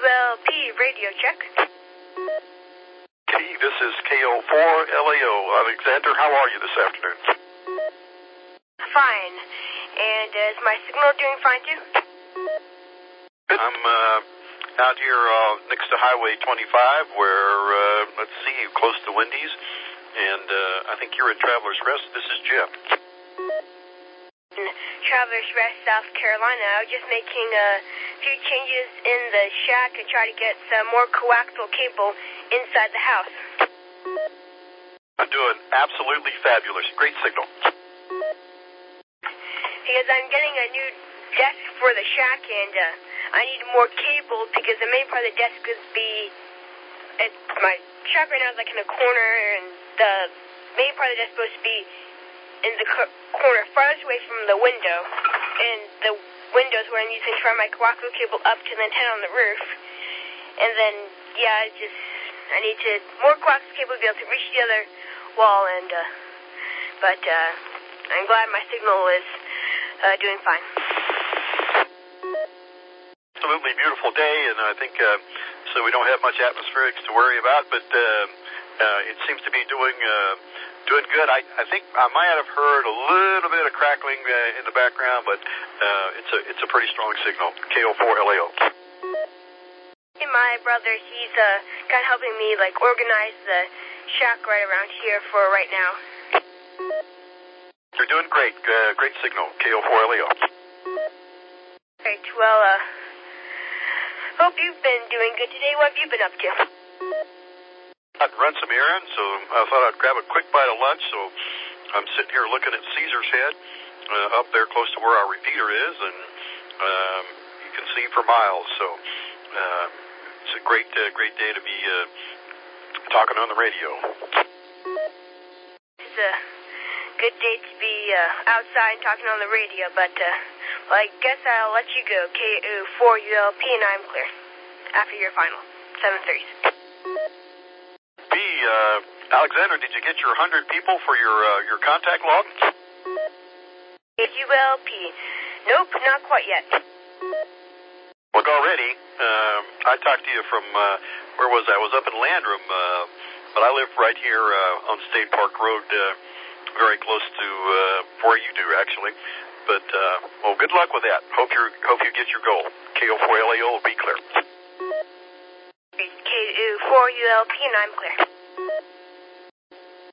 KULP radio check. T, this is KO4LAO. Alexander, how are you this afternoon? Fine. And is my signal doing fine too? I'm out here next to Highway 25 where, let's see, close to Wendy's. And I think you're at Travelers Rest. This is Jim. Travelers Rest, South Carolina. I was just making a few changes in the shack to try to get some more coaxial cable inside the house. I'm doing absolutely fabulous. Great signal. Because I'm getting a new desk for the shack, and I need more cable because the main part of the desk my shack right now is like in a corner, and the main part of the desk is supposed to be in the corner farthest away from the window, and the window is where I'm using to run my coaxial cable up to the antenna on the roof. And then, I need more coaxial cable to be able to reach the other wall, and but I'm glad my signal is doing fine. Absolutely beautiful day, and I think so we don't have much atmospherics to worry about, but it seems to be doing good. I think I might have heard a little bit of crackling in the background, but it's a pretty strong signal. KO4LAO. My brother, he's kind of helping me organize the shack right around here for right now. You're doing great. Great signal. KO4LAO. Great. Well, hope you've been doing good today. What have you been up to? I'd run some errands, so I thought I'd grab a quick bite of lunch. So I'm sitting here looking at Caesar's Head up there close to where our repeater is, and you can see for miles. So it's a great day to be talking on the radio. It's a good day to be outside and talking on the radio, but I guess I'll let you go. KU4ULP, and I'm clear. After your final, 7:30. Alexander, did you get your 100 people for your contact log? KULP. Nope, not quite yet. Well, already. I talked to you from, where was I? I was up in Landrum, but I live right here on State Park Road, very close to where you do, actually. But, well, good luck with that. Hope you get your goal. KO4LAO will be clear. KU4ULP, and I'm clear.